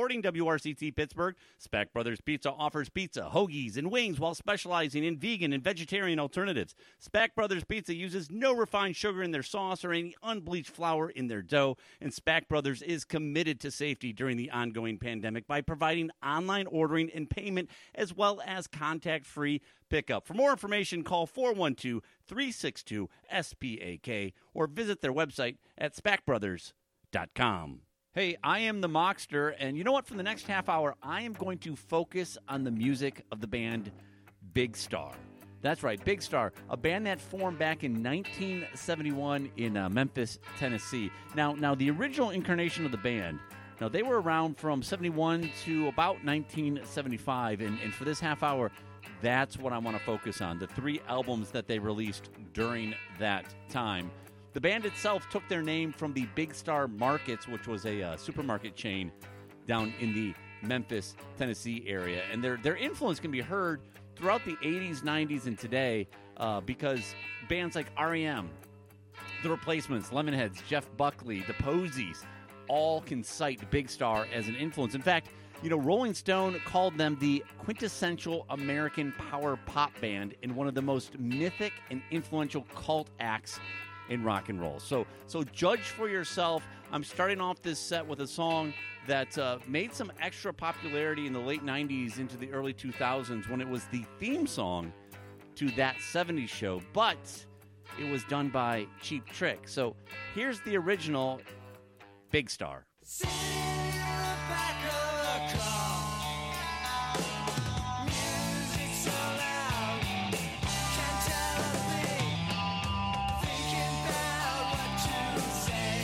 supporting WRCT Pittsburgh. Speck Brothers Pizza offers pizza, hoagies, and wings while specializing in vegan and vegetarian alternatives. Speck Brothers Pizza uses no refined sugar in their sauce or any unbleached flour in their dough. And Speck Brothers is committed to safety during the ongoing pandemic by providing online ordering and payment as well as contact-free pickup. For more information, call 412-362-SPAK or visit their website at spackbrothers.com. Hey, I am the Mockster, and you know what? For the next half hour, I am going to focus on the music of the band Big Star. That's right, Big Star, a band that formed back in 1971 in Memphis, Tennessee. Now, the original incarnation of the band, now they were around from 71 to about 1975, and for this half hour, that's what I want to focus on, the 3 albums that they released during that time. The band itself took their name from the Big Star Markets, which was a supermarket chain down in the Memphis, Tennessee area. And their influence can be heard throughout the 80s, 90s, and today because bands like R.E.M., The Replacements, Lemonheads, Jeff Buckley, The Posies, all can cite Big Star as an influence. In fact, you know, Rolling Stone called them the quintessential American power pop band and one of the most mythic and influential cult acts in rock and roll. So judge for yourself. I'm starting off this set with a song that made some extra popularity in the late 90s into the early 2000s when it was the theme song to That 70s Show, but it was done by Cheap Trick. So here's the original Big Star. Sitting in the back of the car, music so loud, can't tell a thing, thinking about what to say.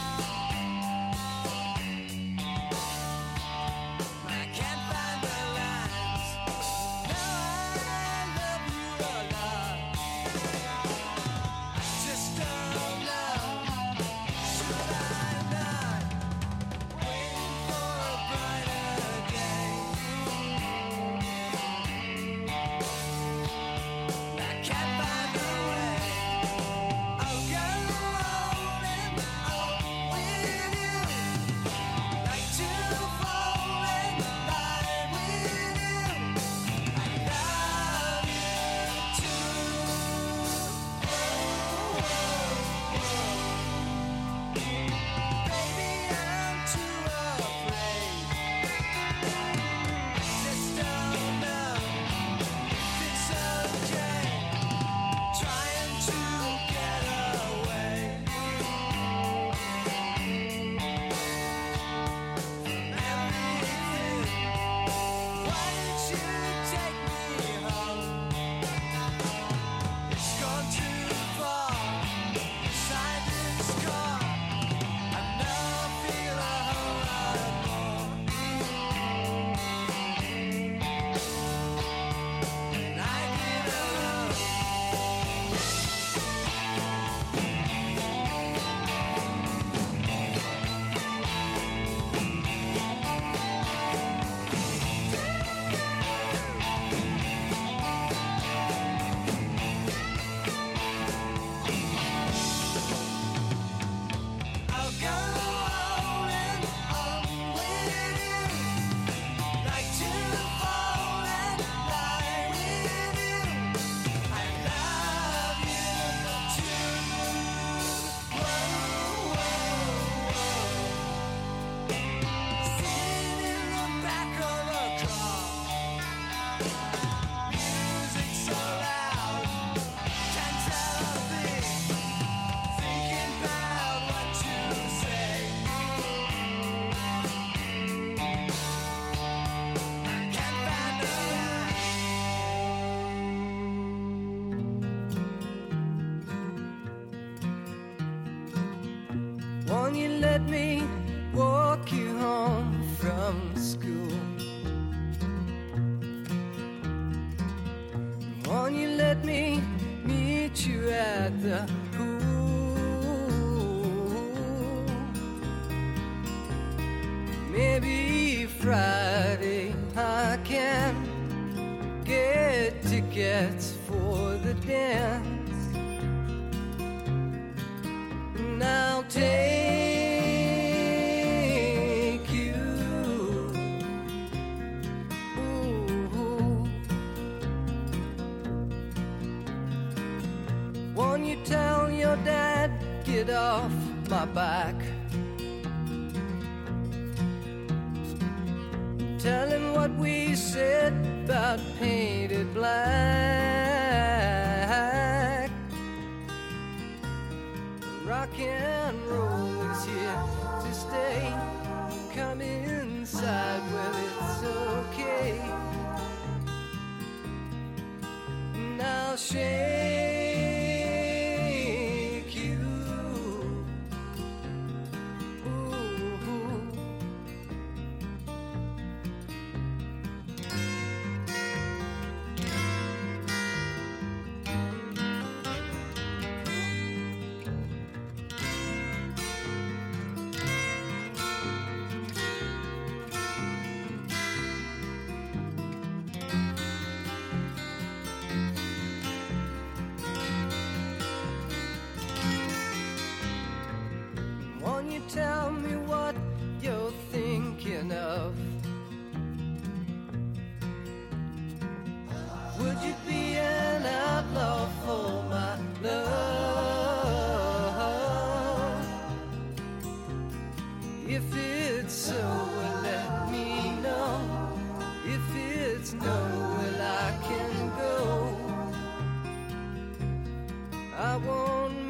I can't find the lines, now I love you a lot, just don't know, should I not? Waiting for a brighter day. I can't find a way. I'll go rolling on with you, like to fall in line with you. I love you too. Baby, I'm too afraid. Just don't know if it's okay. Trying to get away from everything. Why did you take me home? It's gone too far. Inside this car, I know I feel a whole lot more. And I did alone. I'll go rolling on with you, like to fall in line with you. I love you too. Sitting in the back of the car, music so loud, can't tell a thing. Thinking about what to say. Can't find a line. Won't you let me walk you home from school? Won't you let me meet you at the pool? Maybe Friday I can get tickets for the dance. And I'll take you Won't you tell your dad, get off my back? Tell him what we said about painted black. Rock and roll is here to stay. Come inside, well, it's okay. Now shake you. Ooh. Won't you tell me what you're thinking of? Would you be an outlaw for my love? If it's so, well, let me know. If it's no, well, I can go. I won't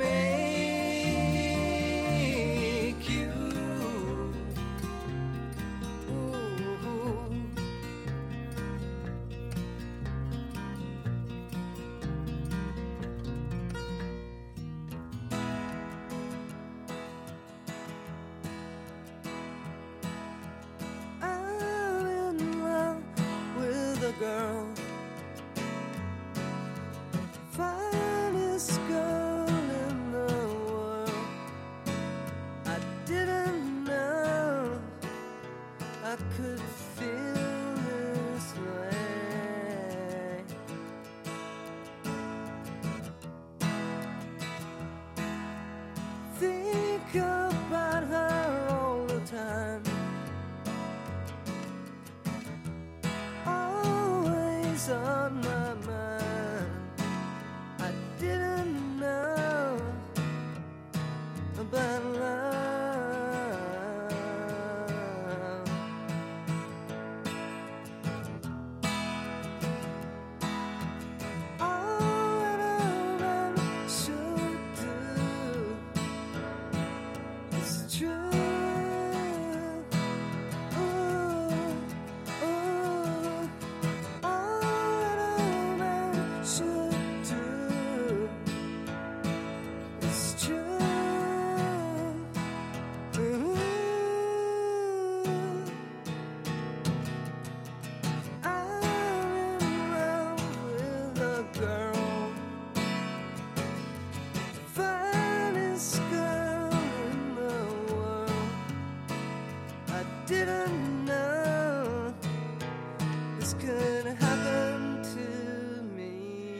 make you. Ooh. I'm in love with a girl, finest girl in the world. I didn't know I could feel this way. Think about her all the time, always on my mind. I didn't know about love. All that I should do is true. Ooh, ooh. All that I should do is true. Ooh. I'm in love with a girl, finest girl in the world. I didn't know this could happen to me.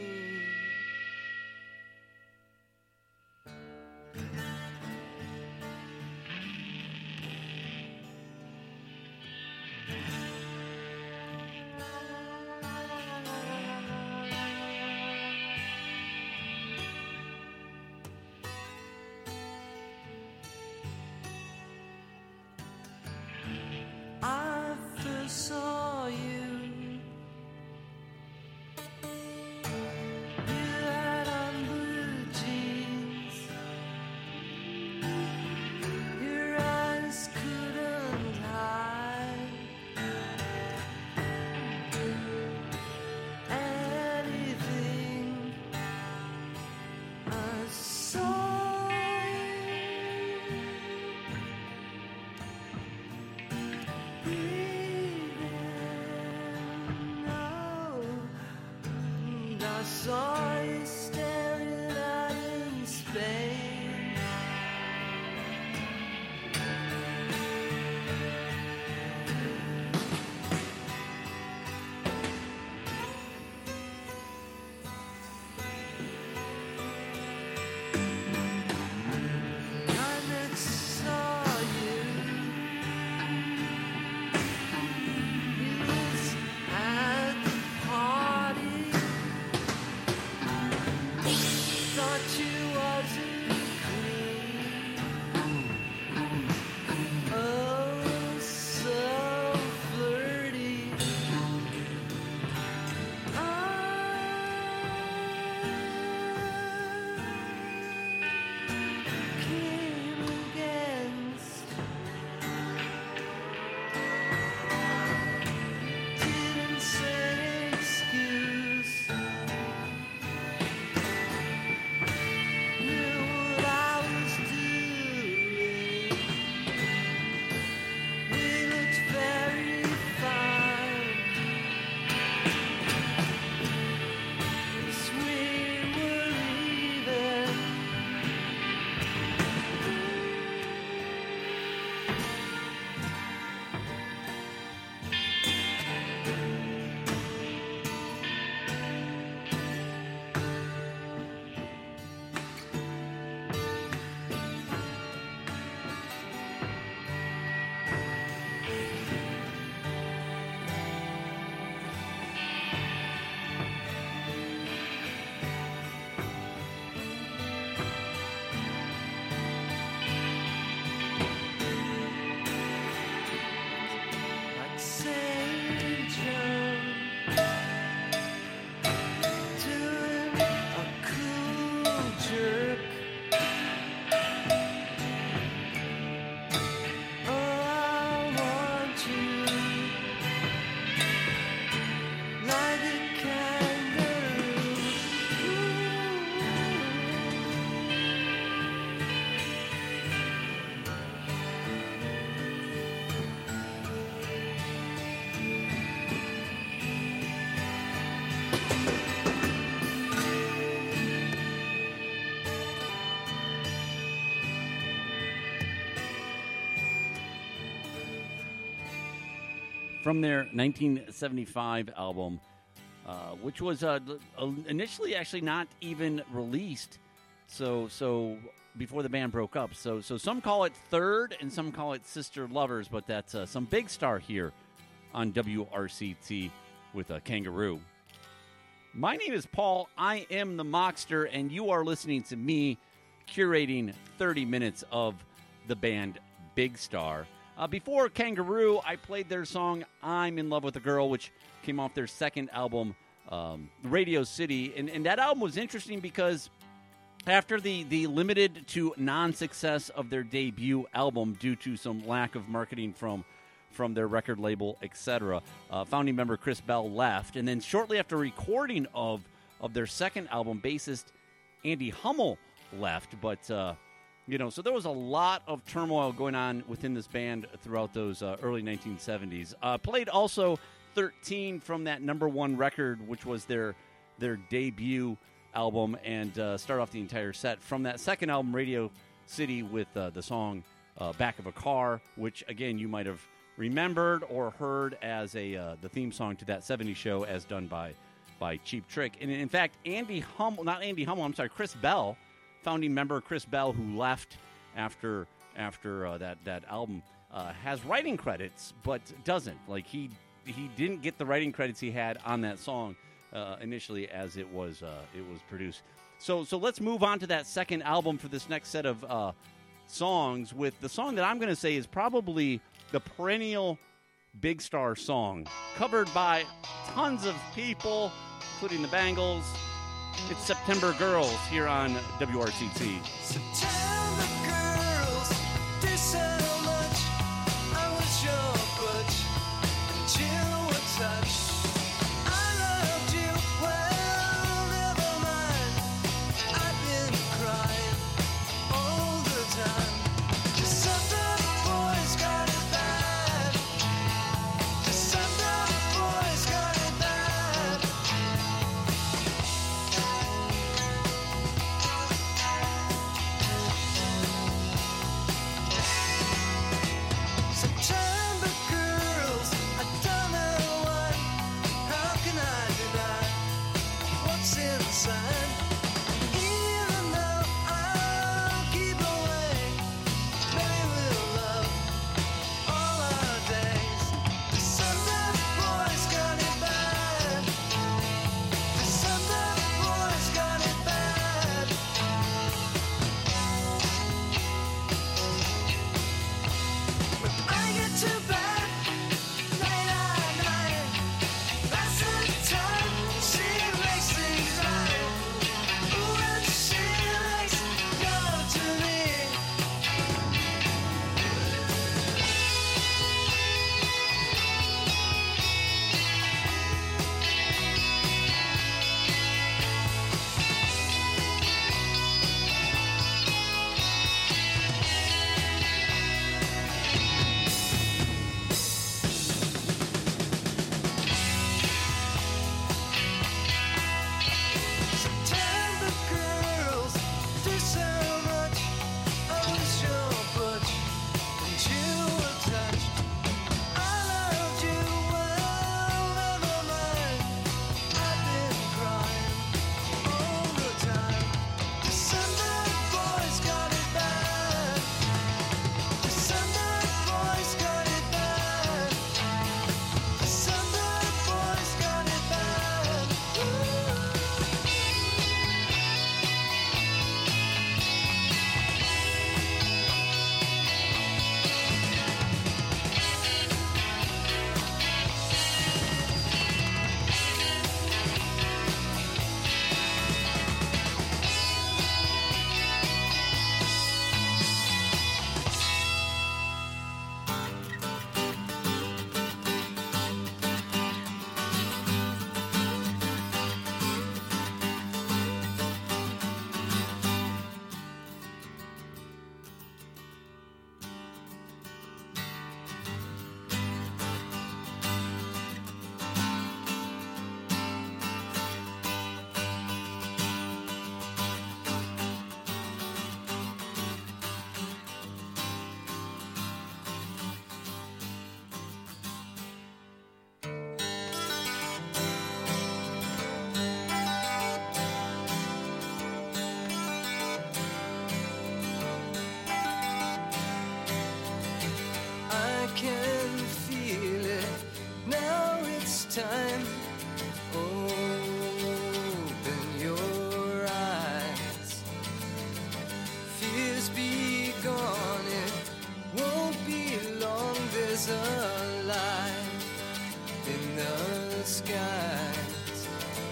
I first saw you. You had on blue jeans. Your eyes couldn't hide anything. I saw I saw you staring out in space. I next saw you. You was at the party. I From their 1975 album, which was initially actually not even released, so before the band broke up. So some call it Third and some call it Sister Lovers, but that's some Big Star here on WRCT with Kangaroo. My name is Paul. I am the Mockster, and you are listening to me curating 30 minutes of the band Big Star. Before Kangaroo, I played their song I'm in Love with a Girl, which came off their second album, Radio City. And that album was interesting because after the limited to non-success of their debut album due to some lack of marketing from their record label, etc., founding member Chris Bell left. And then shortly after recording of their second album, bassist Andy Hummel left. But so there was a lot of turmoil going on within this band throughout those early 1970s. Played also 13 from that number one record, which was their debut album, and start off the entire set from that second album, Radio City, with the song Back of a Car, which, again, you might have remembered or heard as the theme song to that 70s show as done by Cheap Trick. And in fact, Chris Bell, founding member Chris Bell, who left after that album, has writing credits, but doesn't. Like, he didn't get the writing credits he had on that song initially as it was produced. So let's move on to that second album for this next set of songs, with the song that I'm going to say is probably the perennial Big Star song, covered by tons of people, including the Bangles. It's September Girls here on WRCT. September girls, they said how much I was your butch, and you were touch. I loved you, well, never mind. I've been crying all the time. 'Cause some boys got it bad. 'Cause some boys got it bad. September girls, I don't know why. How can I deny what's inside? Even though I'll keep away, maybe we'll love all our days. The Sunday boys got it bad. The Sunday boys got it bad. When I get to bed, late at night, that's the time she makes things right.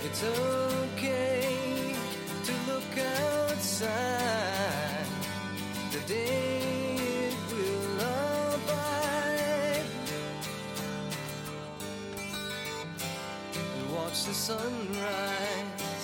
It's okay to look outside. The day will abide and watch the sunrise.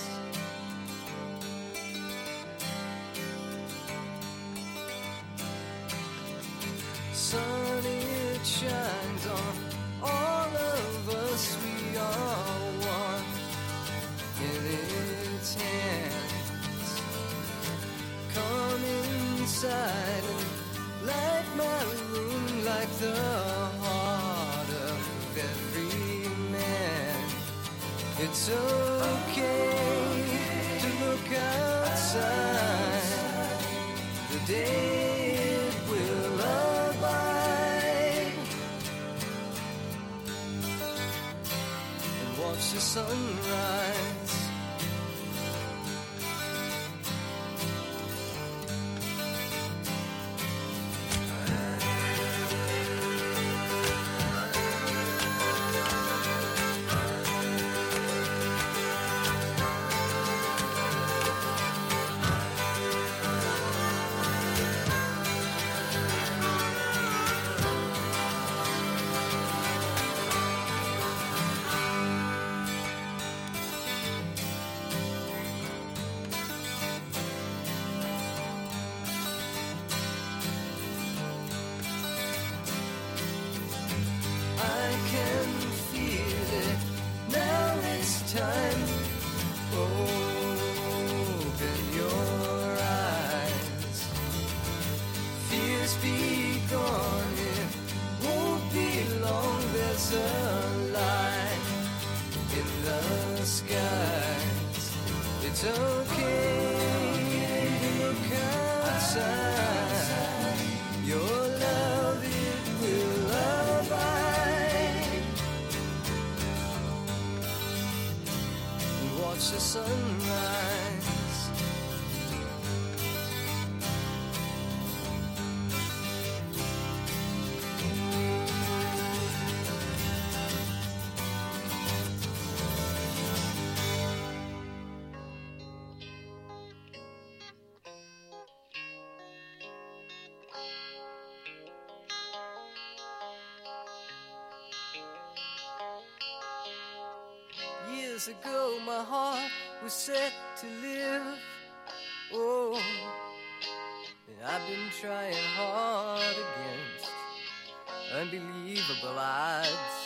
Sun, it shines on all of us. We are one in its hands. Come inside and light my room like the heart of every man. It's okay to look outside. The day will abide and watch the sunrise. I can feel it. Now it's time. Open your eyes. Fears be gone. It won't be long. There's a light in the skies. It's okay to look outside. Your love, it will abide and watch the sunrise. Years ago my heart was set to live. Oh, and I've been trying hard against unbelievable odds.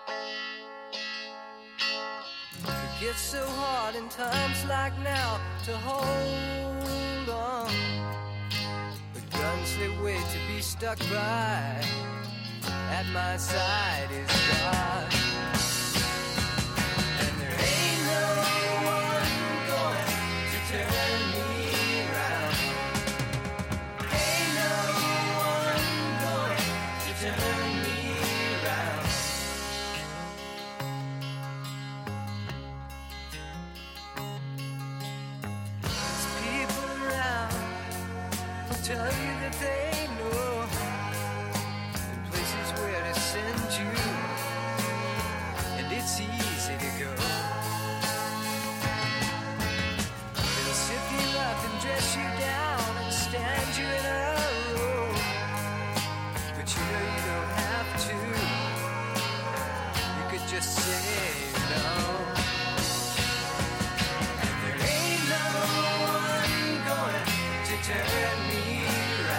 It gets so hard in times like now to hold on. But guns they wait to be stuck by. At my side is God. And there ain't no one going to turn me around. Ain't no one going to turn me around. There's people around who tell you that they know the places where to send you, and it's easy to go. They'll sip you up and dress you down and stand you in a row, but you know you don't have to. You could just say no. And there ain't no one going to turn me around.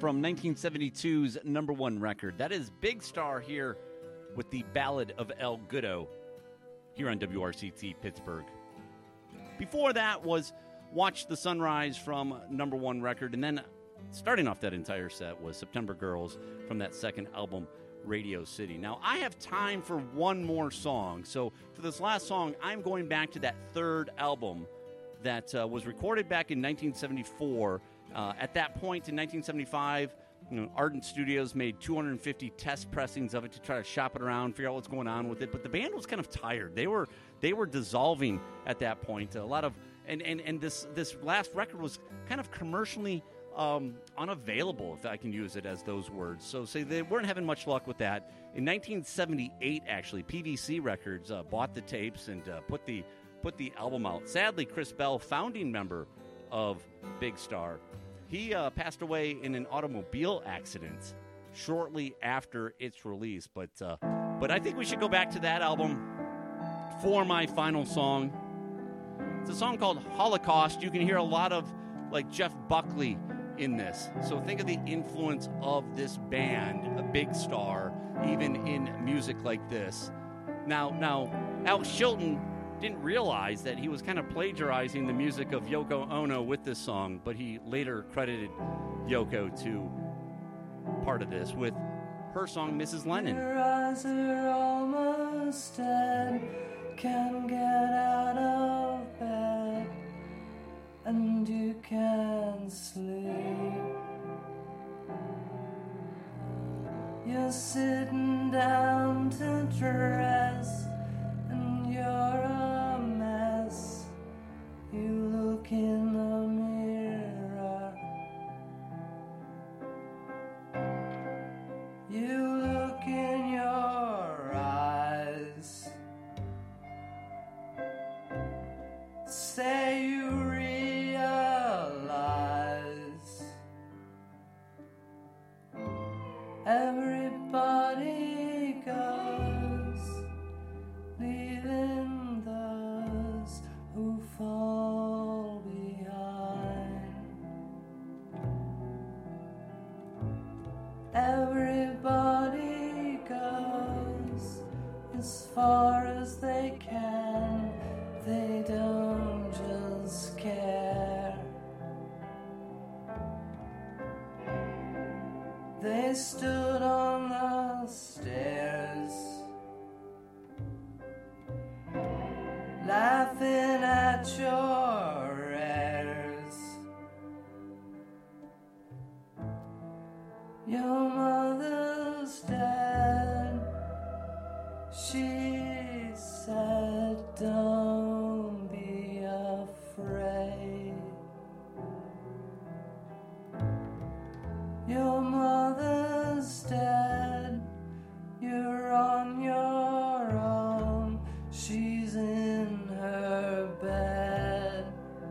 from 1972's number one record. That is Big Star here with the Ballad of El Goodo here on WRCT Pittsburgh. Before that was Watch the Sunrise from number one record, and then starting off that entire set was September Girls from that second album, Radio City. Now, I have time for one more song, so for this last song, I'm going back to that third album that was recorded back in 1974. At that point in 1975, Ardent Studios made 250 test pressings of it to try to shop it around, figure out what's going on with it. But the band was kind of tired. They were dissolving at that point. A lot of and this last record was kind of commercially unavailable, if I can use it as those words. So they weren't having much luck with that. In 1978, actually, PVC Records bought the tapes and put the album out. Sadly, Chris Bell, founding member of Big Star, he passed away in an automobile accident shortly after its release. But I think we should go back to that album for my final song. It's a song called Holocaust. You can hear a lot of like Jeff Buckley in this. So think of the influence of this band, a Big Star, even in music like this. Now, Alex Chilton didn't realize that he was kind of plagiarizing the music of Yoko Ono with this song, but he later credited Yoko to part of this with her song, Mrs. Lennon. Your eyes are almost dead, can't get out of bed, and you can't sleep. You're sitting down to dress, and you're a mess. You look in the mirror. You look in your eyes. Say you realize everybody goes, leaving those who fall behind. Everybody goes as far as they can. They don't just care. They stood on the stairs, laughing at your airs. Your mother's dead. She said, don't be afraid. Your mother's dead. You're on your own. She's in her bed.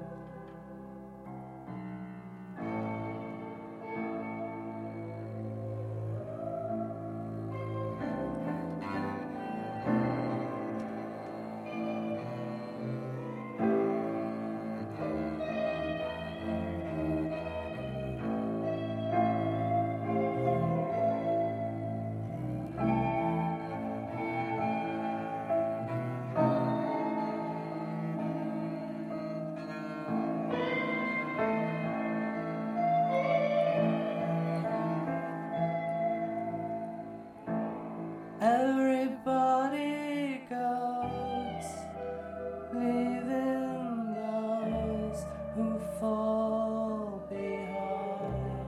Everybody goes, leaving those who fall behind.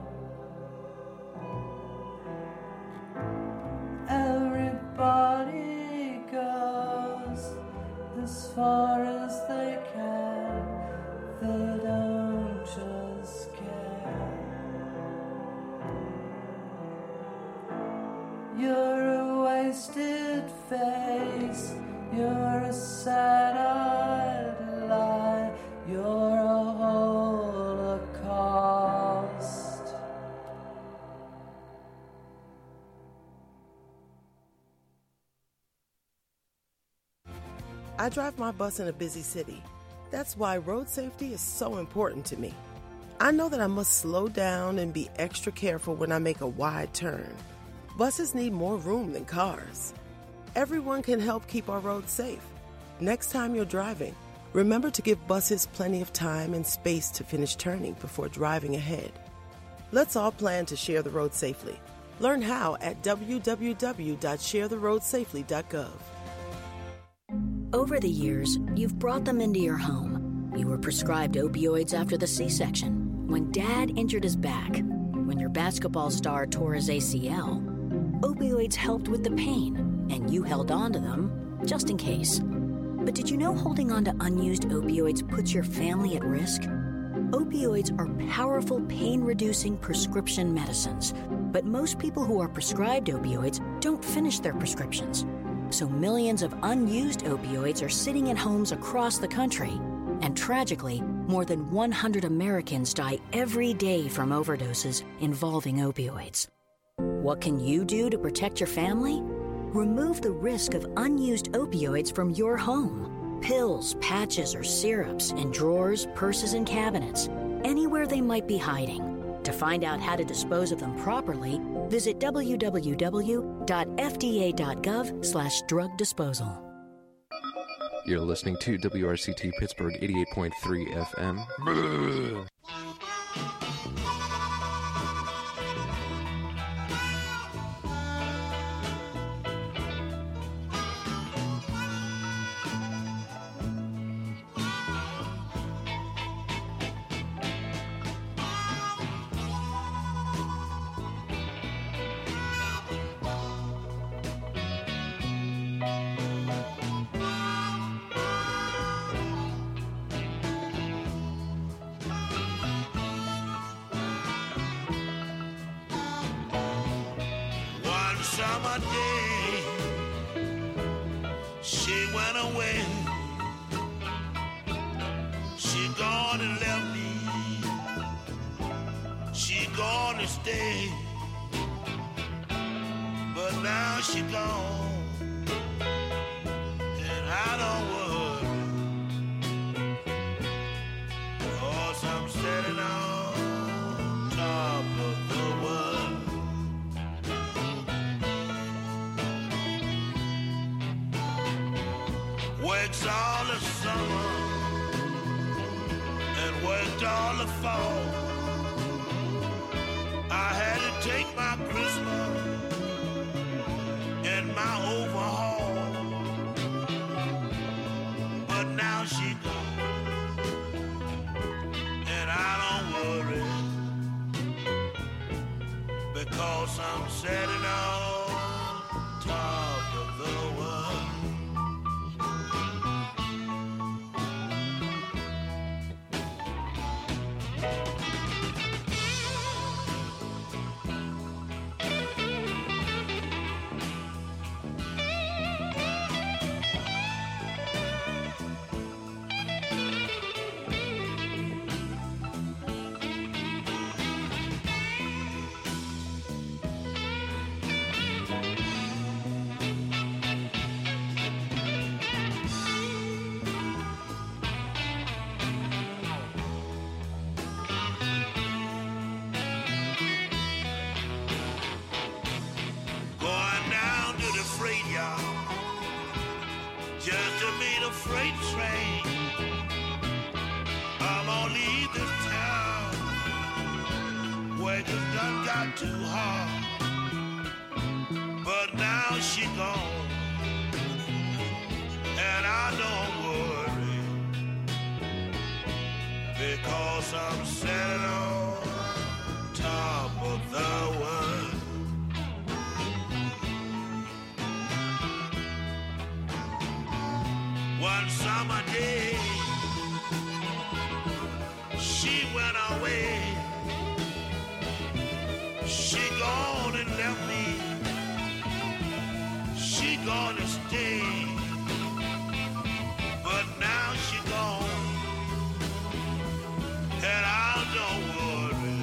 Everybody goes as far as they can. They don't just care. You're a wasted face. You're a sad-eyed lie. You're a holocaust. I drive my bus in a busy city. That's why road safety is so important to me. I know that I must slow down and be extra careful when I make a wide turn. Buses need more room than cars. Everyone can help keep our roads safe. Next time you're driving, remember to give buses plenty of time and space to finish turning before driving ahead. Let's all plan to share the road safely. Learn how at www.sharetheroadsafely.gov. Over the years, you've brought them into your home. You were prescribed opioids after the C-section, when Dad injured his back, when your basketball star tore his ACL. Opioids helped with the pain, and you held on to them just in case. But did you know holding on to unused opioids puts your family at risk? Opioids are powerful pain-reducing prescription medicines, but most people who are prescribed opioids don't finish their prescriptions. So millions of unused opioids are sitting in homes across the country. And tragically, more than 100 Americans die every day from overdoses involving opioids. What can you do to protect your family? Remove the risk of unused opioids from your home. Pills, patches, or syrups in drawers, purses, and cabinets, anywhere they might be hiding. To find out how to dispose of them properly, visit www.fda.gov/drug disposal. You're listening to WRCT Pittsburgh 88.3 FM. Summer day, she went away. She gone and left me. She gone to stay, but now she gone, and I don't worry, 'cause I'm sitting on top of the world. Works all the summer and worked all the fall. I had to take my Christmas and my overhaul, but now she gone, and I don't worry, because I'm sitting on top of the world. Just to meet a freight train, I'm gonna leave this town. Work has done got too hard, but now she gone, and I don't worry, because I'm sitting on top of the world. One summer day, she went away. She gone and left me. She gonna stay, but now she gone, and I don't worry,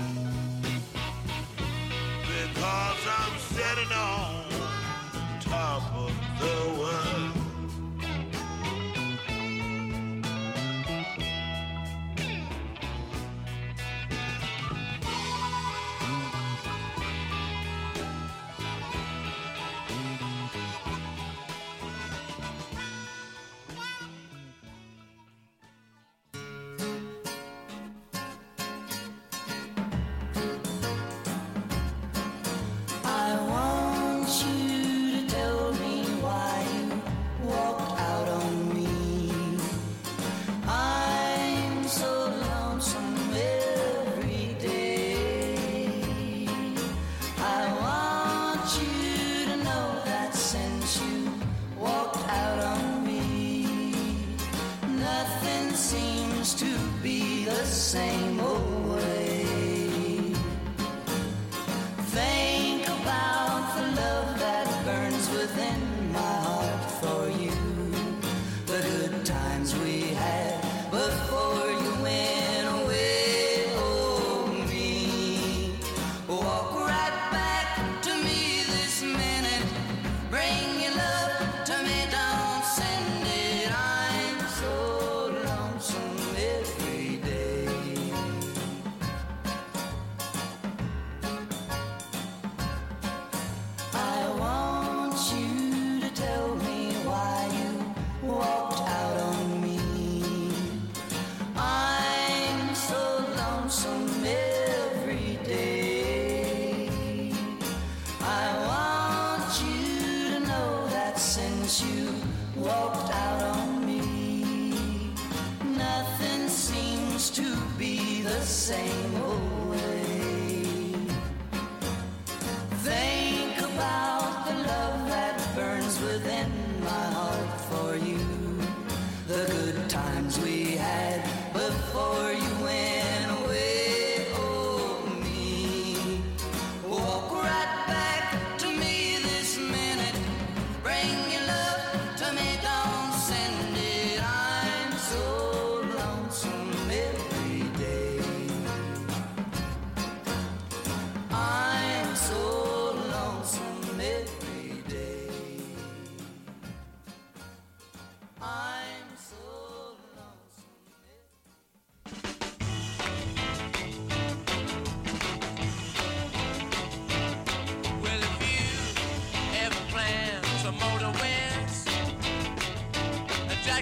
because I'm sitting on top of the world.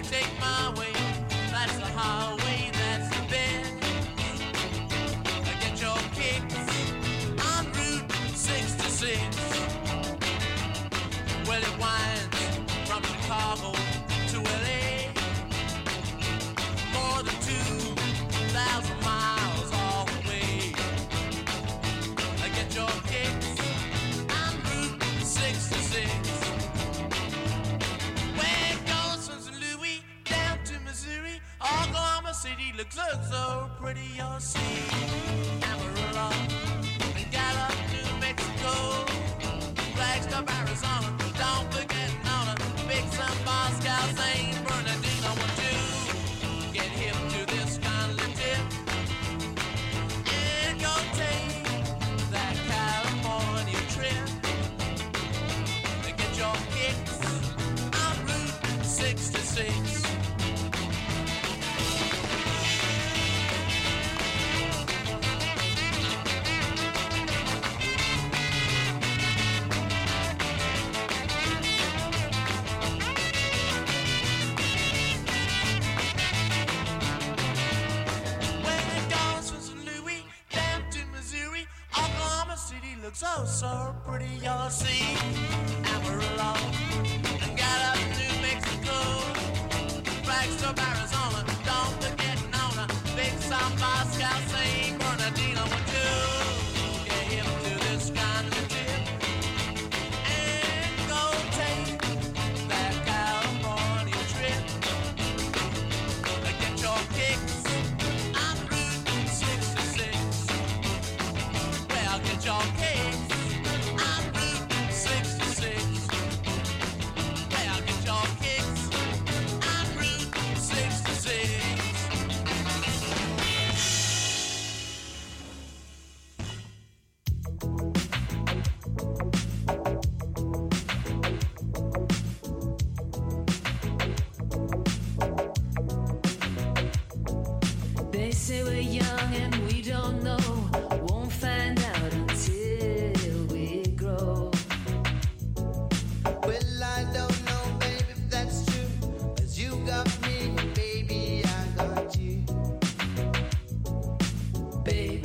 back, take my way. That's the highway, that's the bed. Get your kicks on Route 66. Well, it winds from Chicago to LA. More than 2,000 miles all the way. Get your kicks on Route 66. Where it goes from St. Louis down to Missouri, Oklahoma City looks so pretty. You'll see Amarillo and Gallup, New Mexico, Flagstaff, Arizona. Don't forget Nona, Big Sun, Moscow, St. Bernardino. Want to get hip to this kind of tip and go take that California trip. Get your kicks on Route 66. Looks so pretty, you'll see Amarillo and Gallup, New Mexico, Flagstaff, Arizona. Don't forget Nona, Big South, Moscow, St. Bernardino. Want to get hip to this kind of trip and go take that California trip. Get your kicks on Route 66. Well, get your kicks. They say we're young and we don't know. Won't find out until we grow. Well, I don't know, baby, if that's true. 'Cause you got me, baby, I got you. Babe,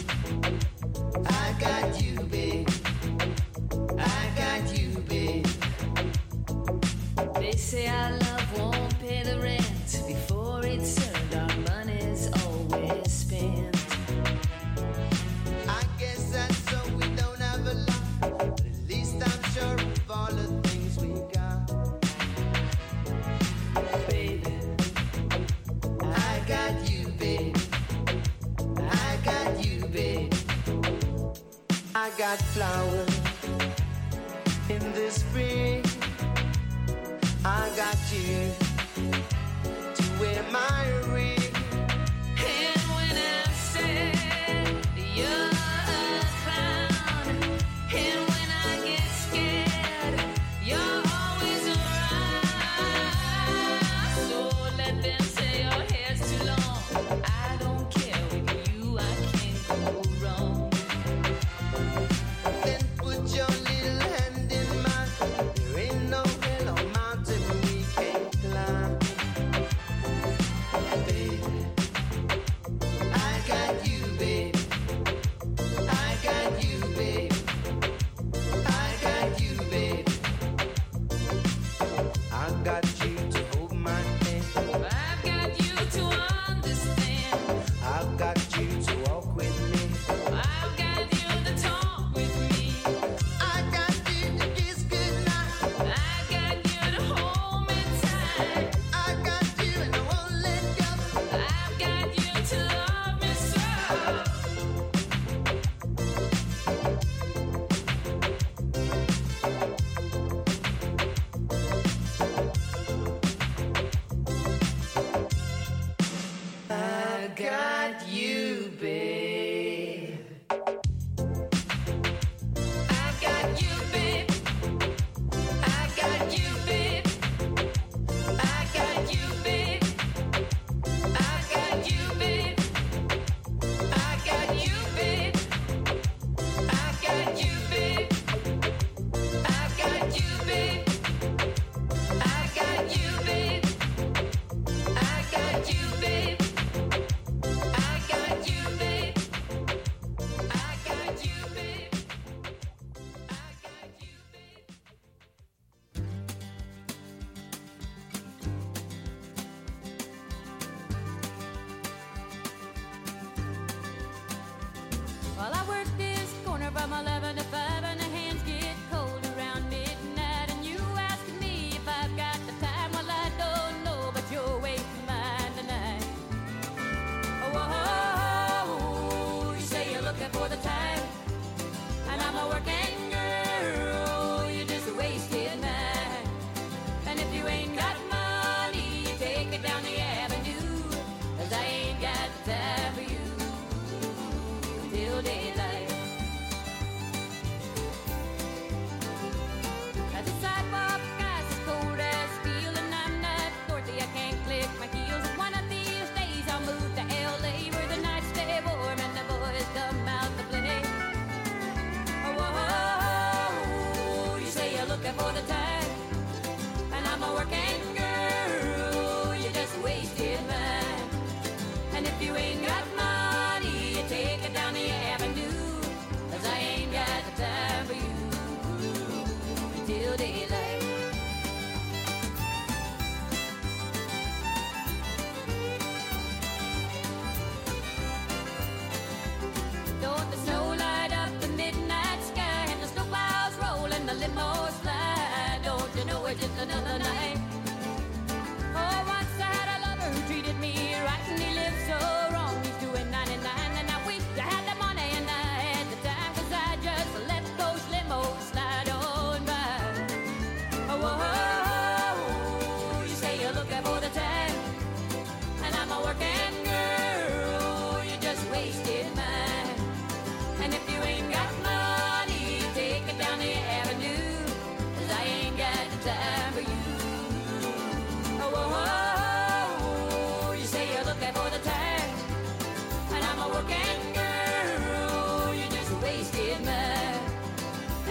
I got you, babe. I got you, babe. they say our love won't pay the rent before it's earned. Our money's always spent. I guess that's so we don't have a lot. But at least I'm sure of all the things we got. Baby, I got you, babe. I got you, babe. I got flowers in the spring. I got you to wear my ring. and when I'm sad, you're a clown. And when I get scared, you're always around. So let them say your hair's too long. I don't care, with you I can't go wrong. Then put your little hand in mine. There ain't no hill or mountain we can't climb.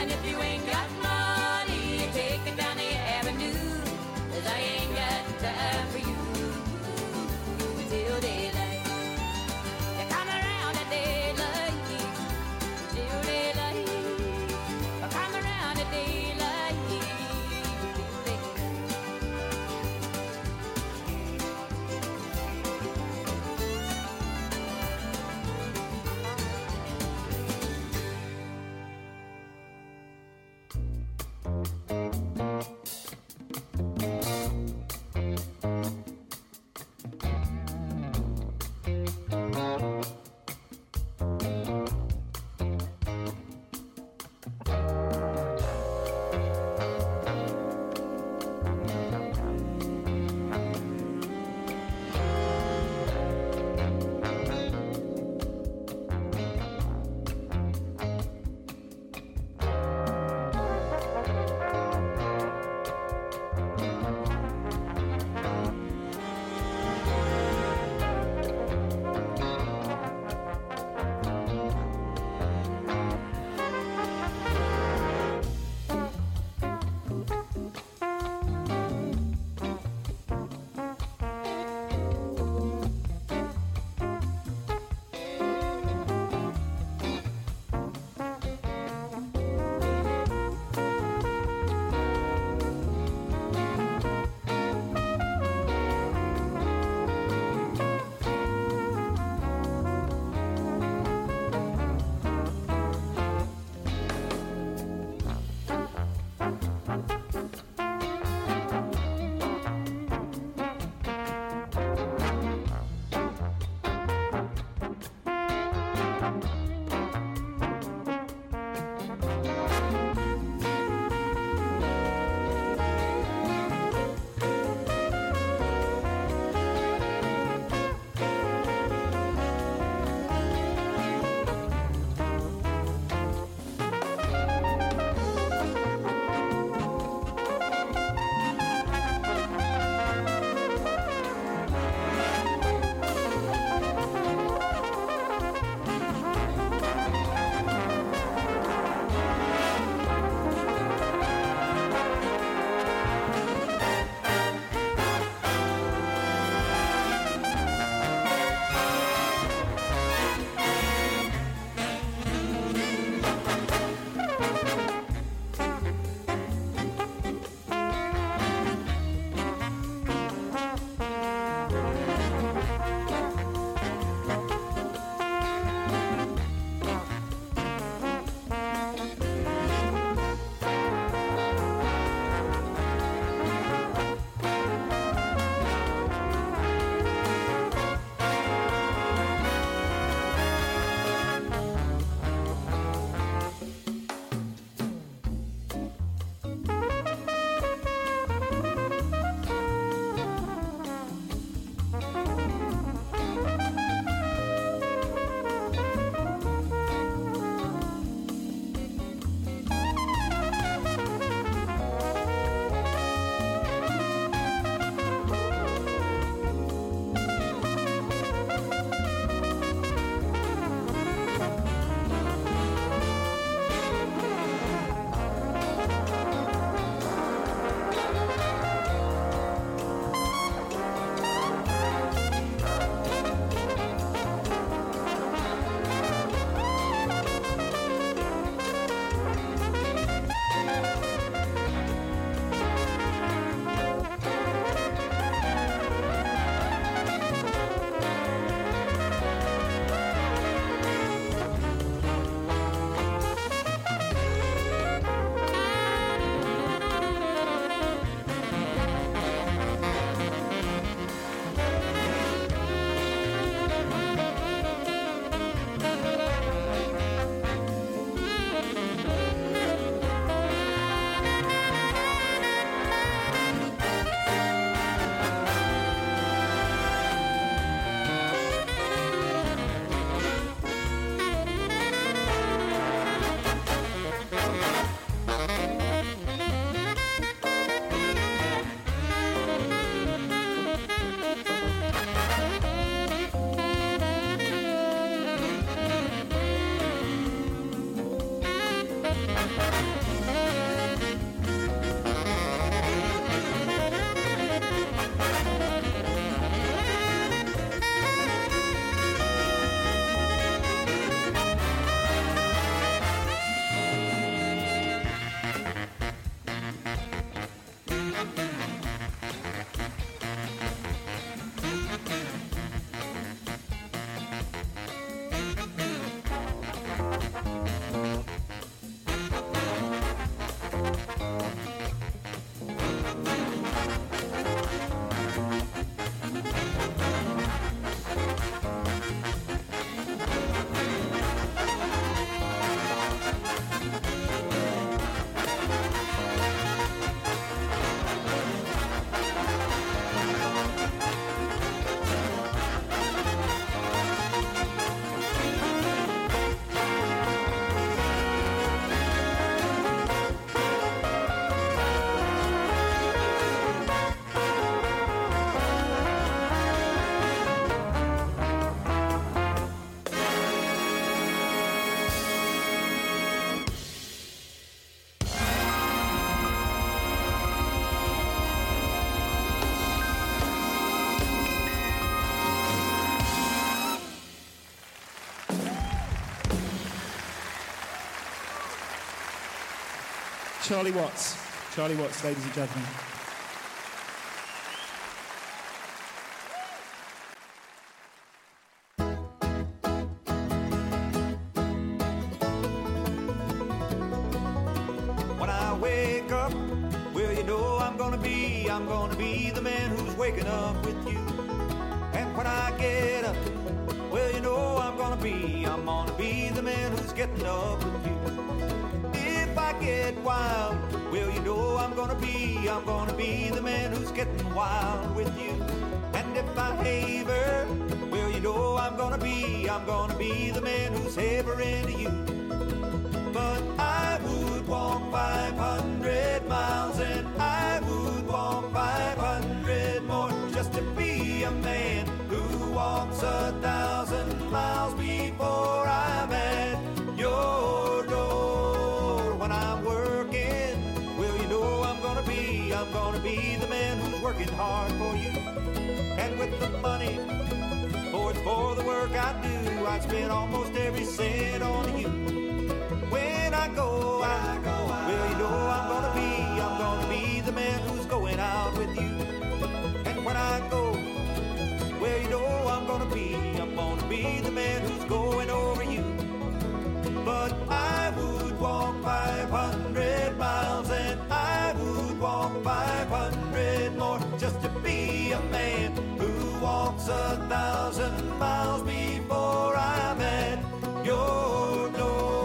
And if you ain't got money, you take it down the avenue. 'Cause I ain't got time for you till daylight. You come around at daylight, till daylight. You come around at daylight, till daylight. Charlie Watts. Charlie Watts, ladies and gentlemen. When I wake up, well, you know I'm gonna be the man who's waking up with you. And when I get up, well, you know I'm gonna be the man who's getting up with you. If I get wild, well, you know I'm gonna be the man who's getting wild with you. And if I haver, well, you know I'm gonna be the man who's havering to you. But I would walk 500 miles and I would walk 500 more just to be a man who walks 1,000 miles before I'm at your door. When I'm working, well, you know I'm gonna be the man who's working hard for you. And with the money, for the work I do, I'd spend almost every cent on you. When I go out, well, you know I'm gonna be the man who's going out with you. And when I go, well, you know I'm gonna be the man who's going over you. But I would walk 500 miles and I would walk 500 more just to be a man who walks 1,000 miles before I'm at your door.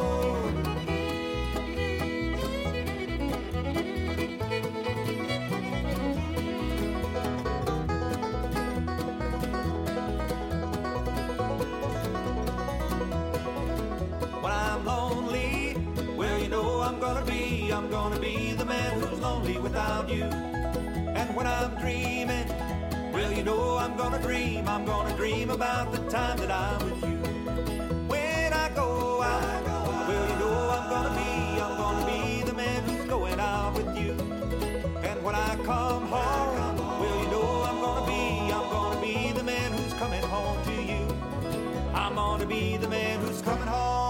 When I'm lonely, well, you know I'm gonna be the man who's lonely without you. And when I'm dreaming, well, you know I'm gonna dream about the time that I'm with you. When I go out, well, you know I'm gonna be the man who's going out with you. And when I come home, well, you know I'm gonna be the man who's coming home to you. I'm gonna be the man who's coming home.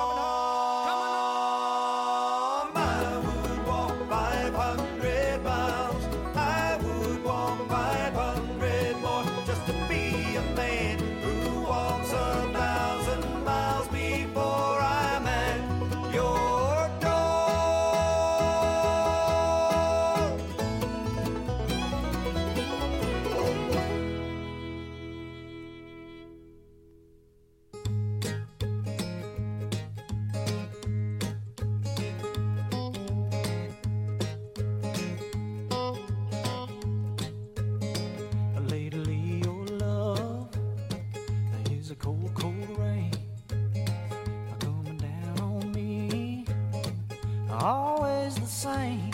I would walk 500 miles. I would walk 500 more just to be a man who walks 1,000 miles before I'm at your door. Lately your love is a cold, cold rain coming down on me. Always the same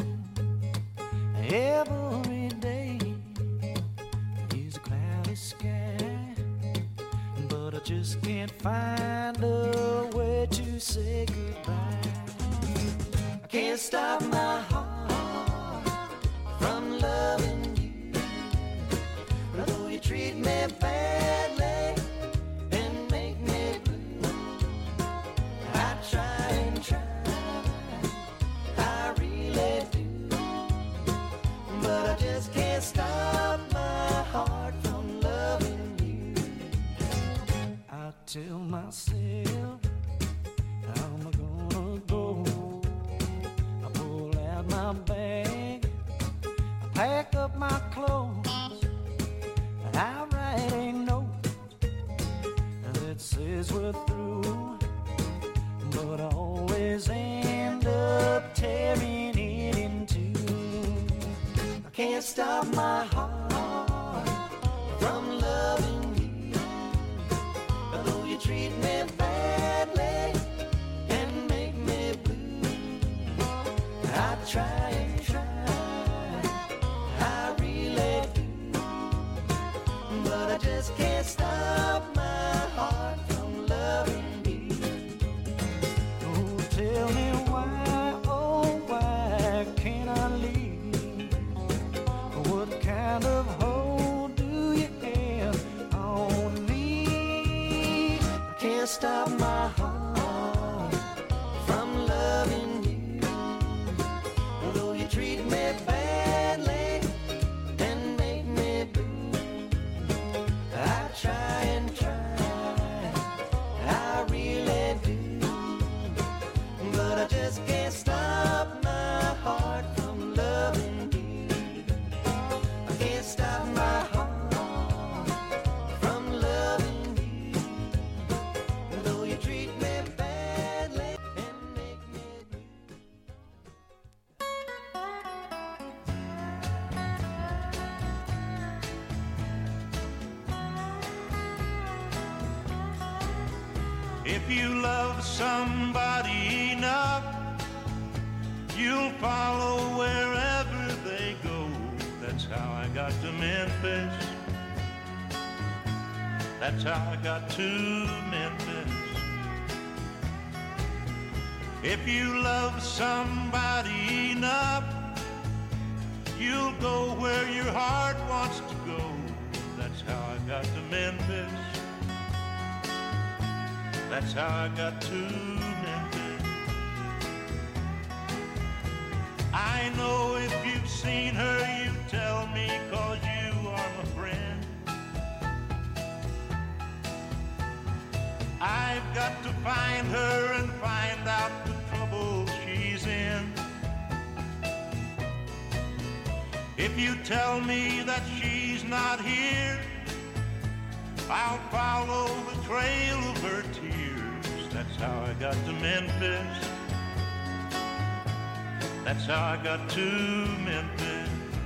every day is a cloudy sky, but I just can't find a way to say goodbye. I can't stop my heart from loving you. Though you treat me badly and make me blue, I try and try, I really do. But I just can't stop my heart from loving you. I tell myself, how am I gonna go? I pull out my bag, I pack up my clothes, I write a note that says we're through, but I always end up tearing it in two. I can't stop my heart from loving you. Although you treat me badly and make me blue, I try and try, I really do. But I just can't stop my heart from loving you. Oh, tell me why, oh, why can't I leave? What kind of hold do you have on me? I can't stop my heart from loving you. If you love somebody enough, you'll follow wherever they go. That's how I got to Memphis. That's how I got to Memphis. If you love somebody enough, you'll go where your heart wants to go. That's how I got to Memphis. That's how I got to Memphis. I know if you've seen her, you tell me, 'cause you are my friend. I've got to find her and find out the trouble she's in. If you tell me that she's not here, I'll follow the trail of her tears. That's how I got to Memphis. That's how I got to Memphis.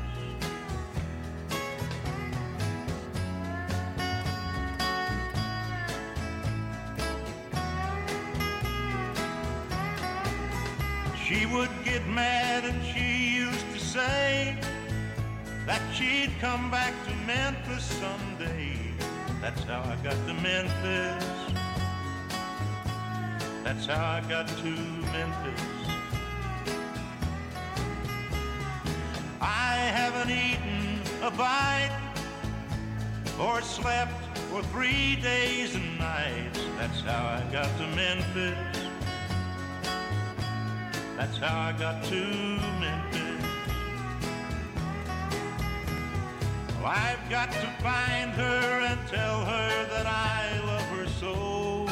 She would get mad and she used to say that she'd come back to Memphis someday. That's how I got to Memphis. That's how I got to Memphis. I haven't eaten a bite or slept for 3 days and nights. That's how I got to Memphis. That's how I got to Memphis. Well, I've got to find her and tell her that I love her so.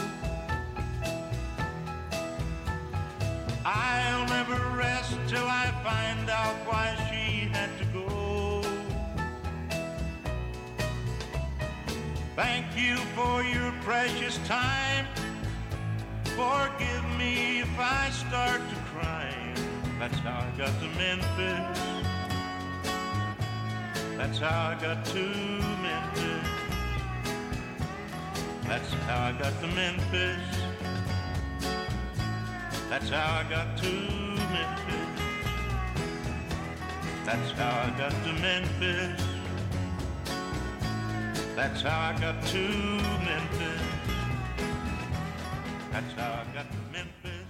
I'll never rest till I find out why she had to go. Thank you for your precious time. Forgive me if I start to cry. That's how I got to Memphis. That's how I got to Memphis. That's how I got to Memphis. That's how I got to Memphis. That's how I got to Memphis. That's how I got to Memphis. That's how I got to Memphis.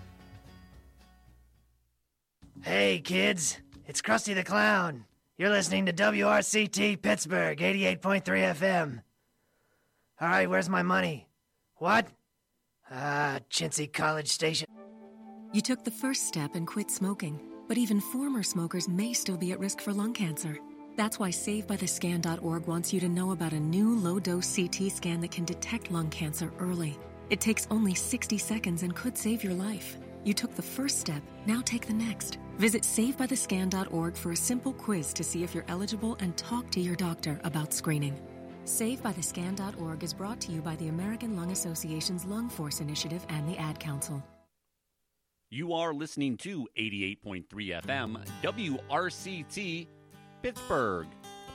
Hey, kids. It's Krusty the Clown. You're listening to WRCT Pittsburgh, 88.3 FM. All right, where's my money? What? Chintzy College Station. You took the first step and quit smoking, but even former smokers may still be at risk for lung cancer. That's why SaveByTheScan.org wants you to know about a new low-dose CT scan that can detect lung cancer early. It takes only 60 seconds and could save your life. You took the first step, now take the next. Visit SaveByTheScan.org for a simple quiz to see if you're eligible and talk to your doctor about screening. SaveByTheScan.org is brought to you by the American Lung Association's Lung Force Initiative and the Ad Council. You are listening to 88.3 FM, WRCT, Pittsburgh.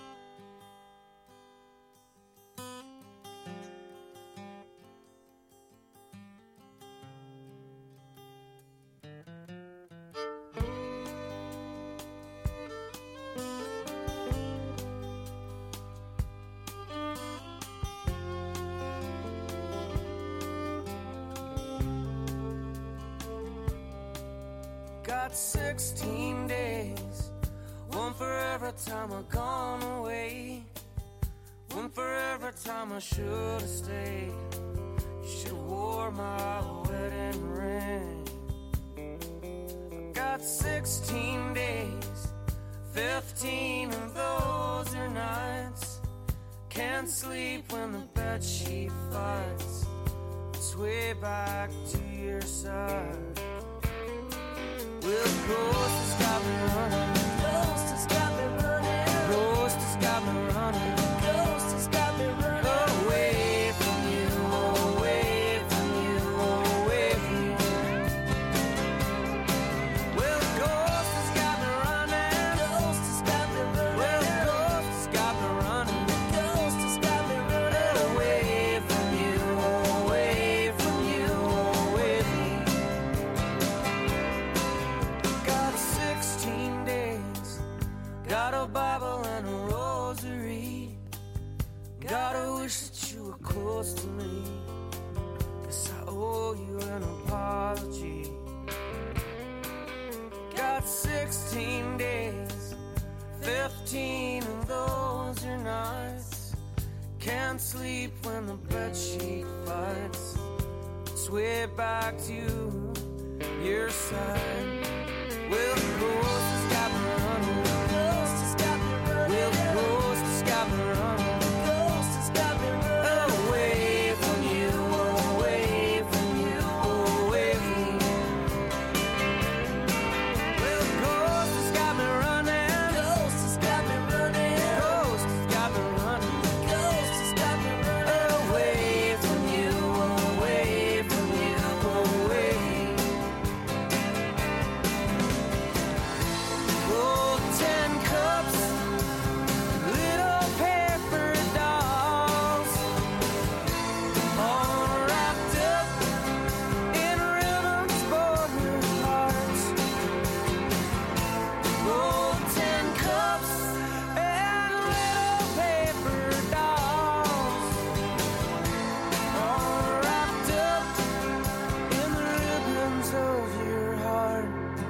Got 16 days, one for every time I've gone away, one for every time I should have stayed. You should have wore my wedding ring. I got 16 days, 15 of those are nights. Can't sleep when the bedsheet fights. Sway back to your side. Well, the ghost has got me running. Ghost has got me running. Ghost has got me running. Ghost has got me running. Away from you, away from you, away from you. Well, the ghost has got me running. Ghost has got me running. Well, the ghost has got me running. Ghost has got me running. Away from you, away from you, got 16 days, 15 of those are nights. Can't sleep when the bedsheet fights. Sway back to your side. Well, the ghost has got me running. The ghost has got me running. Well, the ghost has got me running. The ghost has got me running. Away from you, away from you, away from you. Well, the ghost has got me running. The ghost has got me running. The ghost has got me running. The ghost has got me running. Away from you, away from you, away. Oh, 10 cups, little paper dolls, all wrapped up in ribbons for your hearts. Oh, 10 cups and little paper dolls, all wrapped up in the ribbons of your heart.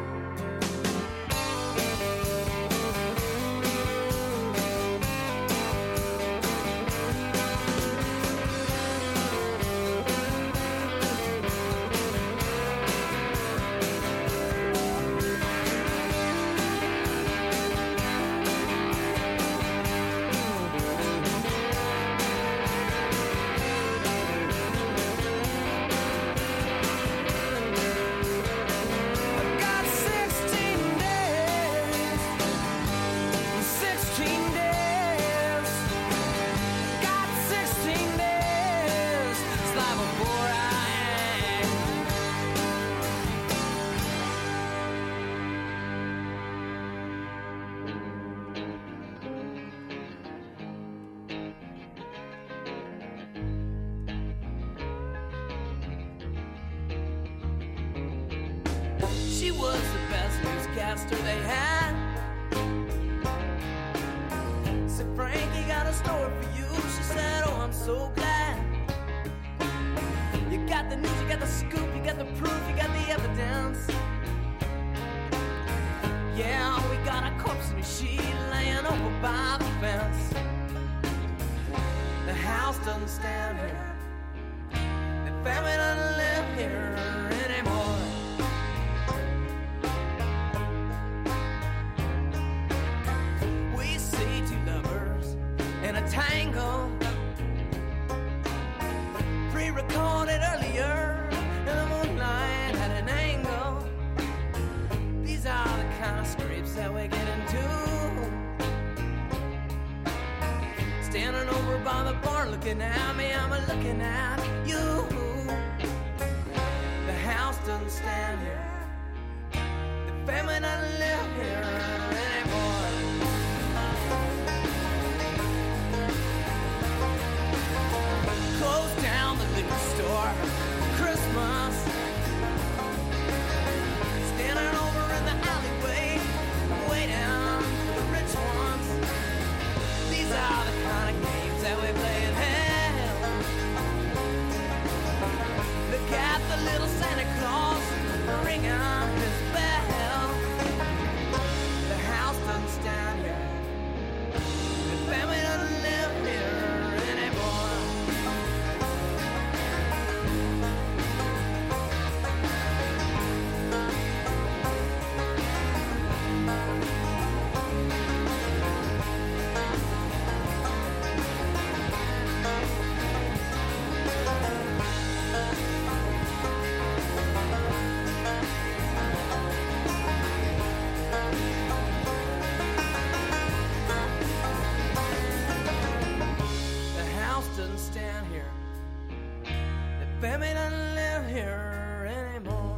I've got 16 days, 16 days, got 16 days, it's like before I am. She was the best newscaster they had. Said, Frankie got a story for you. She said, oh, I'm so glad. You got the news, you got the scoop, you got the proof, you got the evidence. Yeah, we got a corpse in a sheet laying over by the fence. The house doesn't stand here. The family doesn't live here anymore. We see two lovers in a tangle, pre-recorded earlier, and the moonlight had an angle. These are the kind of scrapes that we get into. Standing over by the bar looking at me, I'm looking at you. The house doesn't stand here. The family doesn't live here anymore. Close down the liquor store for Christmas. Standing over in the alleyway, waiting for the rich ones. These are the kind of games that we play in hell. Look at the little Santa Claus ringing his bell. The house doesn't stand here. The family doesn't live here anymore. The house doesn't stand here. The family doesn't live here anymore.